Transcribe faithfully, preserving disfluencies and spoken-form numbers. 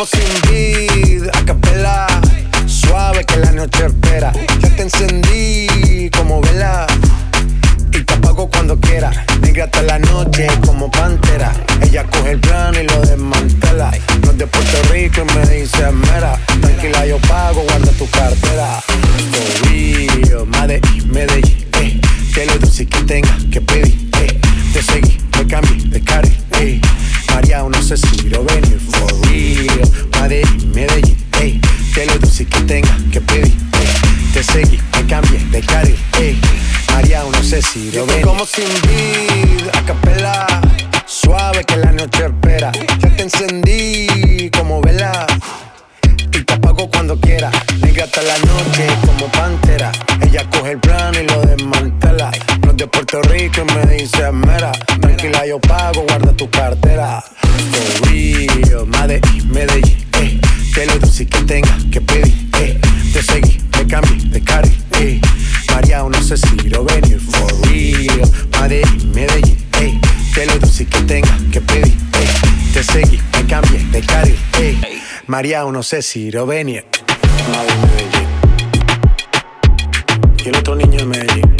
como sin vid, a capela, suave que la noche espera. Ya te encendí como vela y te apago cuando quiera. Negra hasta la noche como pantera. Ella coge el plano y lo desmantela. No es de Puerto Rico y me dice mera. Tranquila, yo pago, guarda tu cartera. For real, Medellín, Medellín, eh. Que lo dulce que tenga que pedir, eh. Te seguí, me cambié de carril, eh. María, no sé si lo venir. For real, Medellín, Medellín, eh. Que lo dulce que tenga que pedir, eh. Te seguí, me cambié de carril, eh. María, no sé si lo venir. Como sin vid, a capela, suave que la noche espera. Ya te encendí como vela y te apago cuando quiera. Negra hasta la noche como pantera. Ella coge el plano y lo desmantela. No es de Puerto Rico y me dice mera. Tranquila, yo pago, guarda tu cartera. For real, Medellín, Medellín, eh. Que lo dulce que tenga que pedir, eh. Te seguí, me cambié de carril, eh. María, no sé si lo venir. For real, Medellín, Medellín, eh. Que lo dulce que tenga que pedir, eh. Te seguí, me cambié de carril, eh. María, no sé si lo venir. Madre Medellín. Y el otro niño de Medellín.